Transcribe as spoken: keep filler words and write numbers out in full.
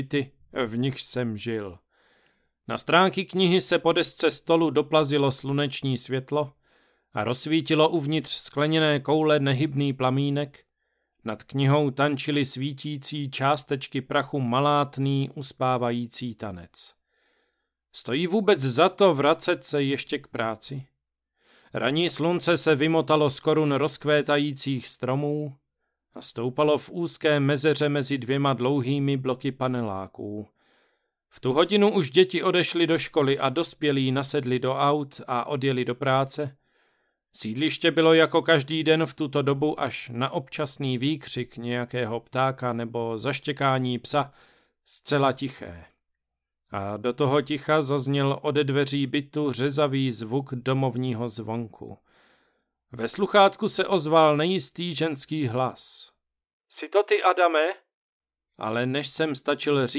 byty, v nich jsem žil. Na stránky knihy se po desce stolu doplazilo sluneční světlo a rozsvítilo uvnitř skleněné koule nehybný plamínek. Nad knihou tančily svítící částečky prachu malátný uspávající tanec. Stojí vůbec za to vracet se ještě k práci? Ranní slunce se vymotalo z korun rozkvétajících stromů a stoupalo v úzké mezeře mezi dvěma dlouhými bloky paneláků. V tu hodinu už děti odešly do školy a dospělí nasedli do aut a odjeli do práce. Sídliště bylo jako každý den v tuto dobu až na občasný výkřik nějakého ptáka nebo zaštěkání psa zcela tiché. A do toho ticha zazněl ode dveří bytu řezavý zvuk domovního zvonku. Ve sluchátku se ozval nejistý ženský hlas. Jsi to ty, Adame? Ale než jsem stačil říct,